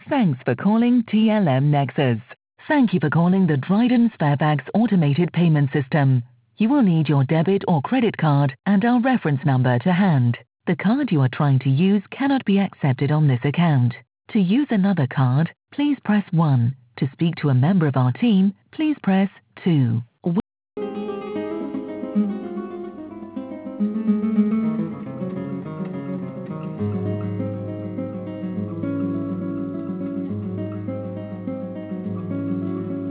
Thanks for calling TLM Nexus. Thank you for calling the Dryden Sparebags automated payment system. You will need your debit or credit card and our reference number to hand. The card you are trying to use cannot be accepted on this account. To use another card, please press 1. To speak to a member of our team, please press 2.